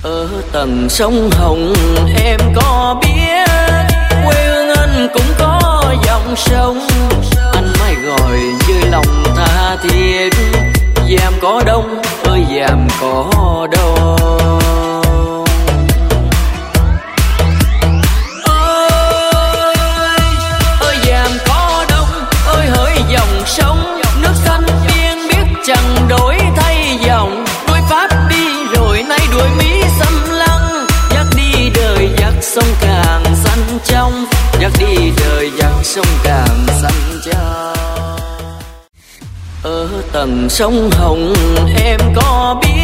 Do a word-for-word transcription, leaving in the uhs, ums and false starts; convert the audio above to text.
Ở tầng sông Hồng em có biết quê hương anh cũng có dòng sông. Anh mãi gọi với lòng tha thiết, Giàm có đông ơi Giàm có đông. Ơi ơi Giàm có đông, ơi hỡi dòng sông, nước xanh biên biết chẳng đổi thay dòng. Đuổi Pháp đi rồi nay đuổi Mỹ xâm lăng, dắt đi đời dắt sông càng xanh trong, dắt đi đời dắt sông càng xanh trong. Ở tầng sông Hồng em có biết